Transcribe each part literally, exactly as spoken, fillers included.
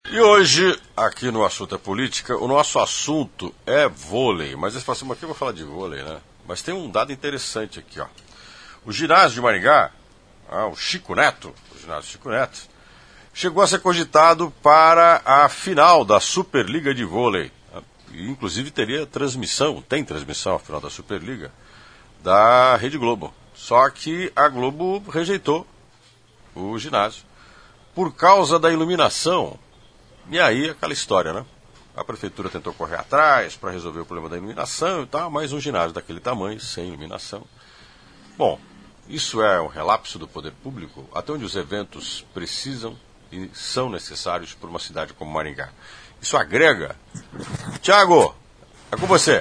E hoje, aqui no Assunto é Política, o nosso assunto é vôlei. Mas esse próximo aqui eu vou falar de vôlei, né? Mas tem um dado interessante aqui, ó. O ginásio de Maringá, ah, o Chico Neto, o ginásio Chico Neto, chegou a ser cogitado para a final da Superliga de Vôlei. Inclusive teria transmissão, tem transmissão a final da Superliga, da Rede Globo. Só que a Globo rejeitou o ginásio por causa da iluminação. E aí aquela história, né? A prefeitura tentou correr atrás para resolver o problema da iluminação e tal, mas um ginásio daquele tamanho, sem iluminação. Bom, isso é um relapso do poder público, até onde os eventos precisam e são necessários por uma cidade como Maringá. Isso agrega. Tiago, é com você.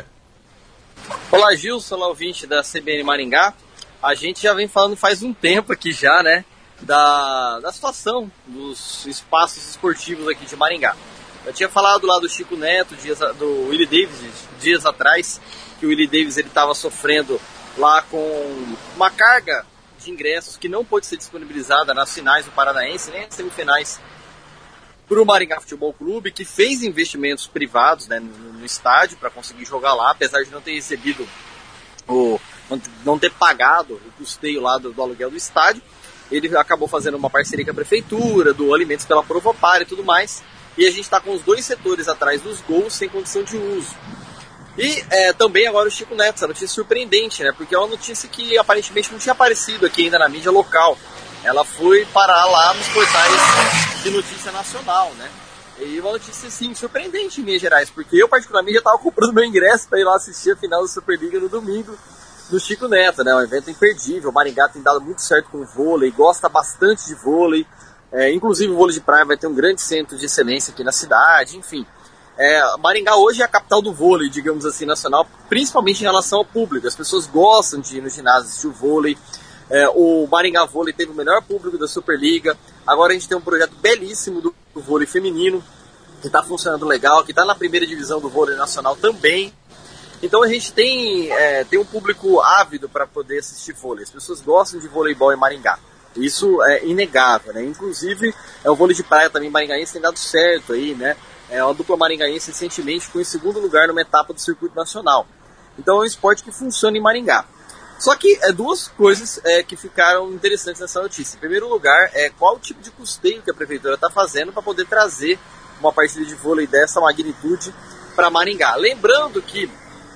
Olá, Gilson, olá, ouvinte da C B N Maringá. A gente já vem falando faz um tempo aqui já, né, da, da situação dos espaços esportivos aqui de Maringá. Eu tinha falado lá do Chico Neto, dias, do Willie Davis, dias atrás, que o Willie Davis estava sofrendo lá com uma carga de ingressos que não pôde ser disponibilizada nas finais do Paranaense, nem nas semifinais, para o Maringá Futebol Clube, que fez investimentos privados, né, no, no estádio para conseguir jogar lá, apesar de não ter recebido, o, não ter pagado o custeio lá do, do aluguel do estádio. Ele acabou fazendo uma parceria com a prefeitura, doou alimentos pela Provopar e tudo mais, e a gente está com os dois setores atrás dos gols sem condição de uso. E é, também agora o Chico Neto, essa notícia surpreendente, né, porque é uma notícia que aparentemente não tinha aparecido aqui ainda na mídia local. Ela foi parar lá nos portais de notícia nacional, né? E uma notícia, sim, surpreendente em Minas Gerais, porque eu, particularmente, já estava comprando meu ingresso para ir lá assistir a final da Superliga no domingo do Chico Neto, né? Um evento imperdível. O Maringá tem dado muito certo com o vôlei, gosta bastante de vôlei. É, inclusive, o vôlei de praia vai ter um grande centro de excelência aqui na cidade, enfim. É, Maringá hoje é a capital do vôlei, digamos assim, nacional, principalmente em relação ao público. As pessoas gostam de ir no ginásio assistir o vôlei. É, o Maringá Vôlei teve o melhor público da Superliga. Agora a gente tem um projeto belíssimo do, do vôlei feminino, que está funcionando legal, que está na primeira divisão do vôlei nacional também. Então a gente tem, é, tem um público ávido para poder assistir vôlei. As pessoas gostam de voleibol em Maringá. Isso é inegável, né? Inclusive, é, o vôlei de praia também maringaense tem dado certo aí, né? É, a dupla maringaense recentemente ficou em segundo lugar numa etapa do circuito nacional. Então é um esporte que funciona em Maringá. Só que é duas coisas é, que ficaram interessantes nessa notícia. Em primeiro lugar, é qual o tipo de custeio que a prefeitura está fazendo para poder trazer uma partida de vôlei dessa magnitude para Maringá. Lembrando que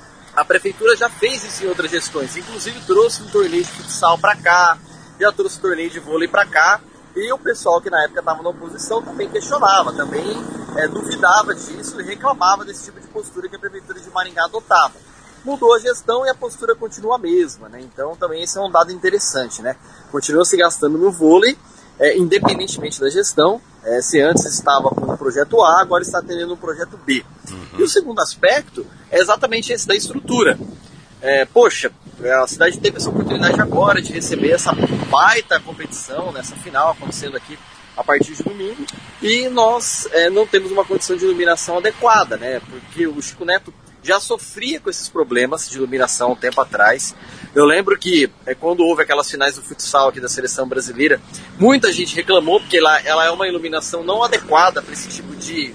a prefeitura já fez isso em outras gestões, inclusive trouxe um torneio de futsal para cá, já trouxe um torneio de vôlei para cá, e o pessoal que na época estava na oposição também questionava, também é, duvidava disso e reclamava desse tipo de postura que a prefeitura de Maringá adotava. Mudou a gestão e a postura continua a mesma, né? Então também esse é um dado interessante, né? Continua se gastando no vôlei, é, independentemente da gestão. É, se antes estava com o projeto A, agora está tendo um projeto B. Uhum. E o segundo aspecto é exatamente esse da estrutura. É, poxa, a cidade teve essa oportunidade agora de receber essa baita competição, nessa final acontecendo aqui a partir de domingo, e nós é, não temos uma condição de iluminação adequada, né? Porque o Chico Neto já sofria com esses problemas de iluminação um tempo atrás. Eu lembro que é, quando houve aquelas finais do futsal aqui da seleção brasileira, muita gente reclamou porque ela, ela é uma iluminação não adequada para esse tipo de,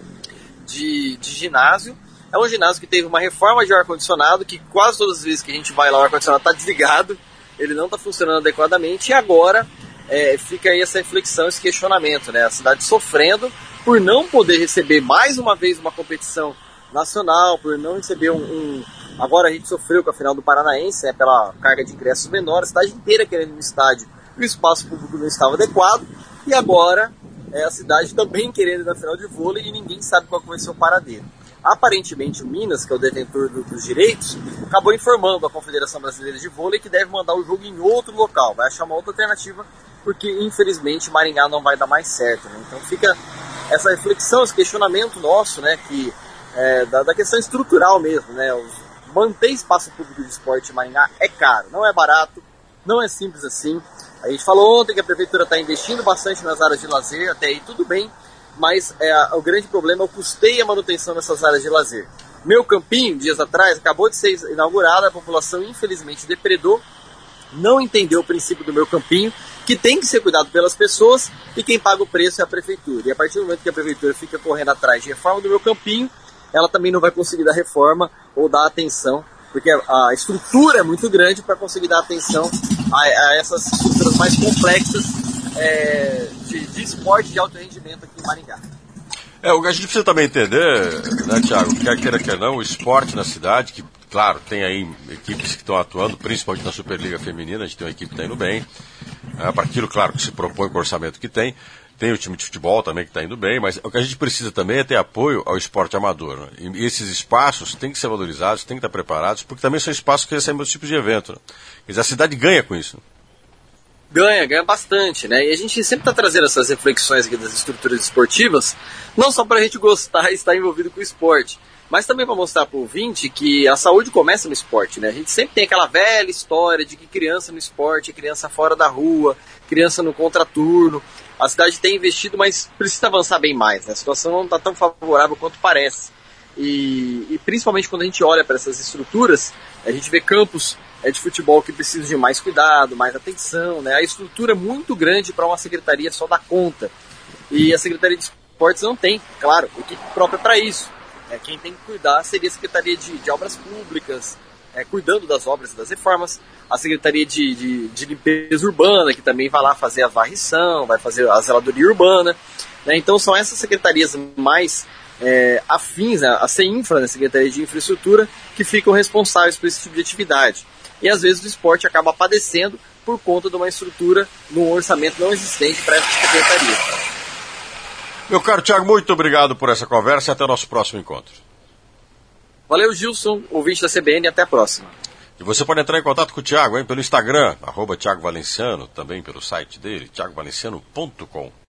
de, de ginásio. É um ginásio que teve uma reforma de ar-condicionado, que quase todas as vezes que a gente vai lá o ar-condicionado está desligado, ele não está funcionando adequadamente, e agora é, fica aí essa reflexão, esse questionamento, né? A cidade sofrendo por não poder receber mais uma vez uma competição nacional, por não receber um, um... Agora a gente sofreu com a final do Paranaense, né, pela carga de ingressos menores, a cidade inteira querendo ir no estádio, e o espaço público não estava adequado, e agora é, a cidade também querendo ir na final de vôlei e ninguém sabe qual vai ser o paradeiro. Aparentemente o Minas, que é o detentor do, dos direitos, acabou informando a Confederação Brasileira de Vôlei que deve mandar o jogo em outro local, vai achar uma outra alternativa, porque infelizmente Maringá não vai dar mais certo, né? Então fica essa reflexão, esse questionamento nosso, né, que É, da, da questão estrutural mesmo, né? Os, manter espaço público de esporte em Maringá é caro, não é barato, não é simples assim. A gente falou ontem que a prefeitura está investindo bastante nas áreas de lazer, até aí tudo bem, mas é, o grande problema é o custeio e a manutenção dessas áreas de lazer. Meu campinho, dias atrás, acabou de ser inaugurado, a população infelizmente depredou, não entendeu o princípio do meu campinho, que tem que ser cuidado pelas pessoas e quem paga o preço é a prefeitura. E a partir do momento que a prefeitura fica correndo atrás de reforma do meu campinho, ela também não vai conseguir dar reforma ou dar atenção, porque a estrutura é muito grande para conseguir dar atenção a, a essas estruturas mais complexas é, de, de esporte de alto rendimento aqui em Maringá. É, o que a gente precisa também entender, né, Thiago, quer queira, quer não, o esporte na cidade, que, claro, tem aí equipes que estão atuando, principalmente na Superliga Feminina, a gente tem uma equipe que está indo bem, é, para aquilo, claro, que se propõe com o orçamento que tem, tem o time de futebol também que está indo bem, mas o que a gente precisa também é ter apoio ao esporte amador, né? E esses espaços têm que ser valorizados, têm que estar preparados, porque também são espaços que recebem outros tipos de evento, né? Quer dizer, a cidade ganha com isso. Ganha, ganha bastante, né? E a gente sempre está trazendo essas reflexões aqui das estruturas esportivas, não só para a gente gostar e estar envolvido com o esporte, mas também para mostrar para o ouvinte que a saúde começa no esporte, né? A gente sempre tem aquela velha história de que criança no esporte é criança fora da rua, criança no contraturno. A cidade tem investido, mas precisa avançar bem mais, né? A situação não está tão favorável quanto parece. E, e principalmente quando a gente olha para essas estruturas, a gente vê campos é, de futebol que precisam de mais cuidado, mais atenção, né? A estrutura é muito grande para uma secretaria só dar conta. E a Secretaria de Esportes não tem, claro, equipe própria para isso. É, quem tem que cuidar seria a Secretaria de, de Obras Públicas, é, cuidando das obras e das reformas, a Secretaria de, de, de Limpeza Urbana, que também vai lá fazer a varrição, vai fazer a zeladoria urbana, né? Então são essas secretarias mais é, afins, né, a CEINFRA, né, Secretaria de Infraestrutura, que ficam responsáveis por esse tipo de atividade. E às vezes o esporte acaba padecendo por conta de uma estrutura, de um orçamento não existente para essa secretaria. Meu caro Thiago, muito obrigado por essa conversa e até o nosso próximo encontro. Valeu, Gilson, ouvinte da C B N, até a próxima. E você pode entrar em contato com o Thiago, hein, pelo Instagram, arroba Thiago Valenciano, também pelo site dele, thiago valenciano ponto com.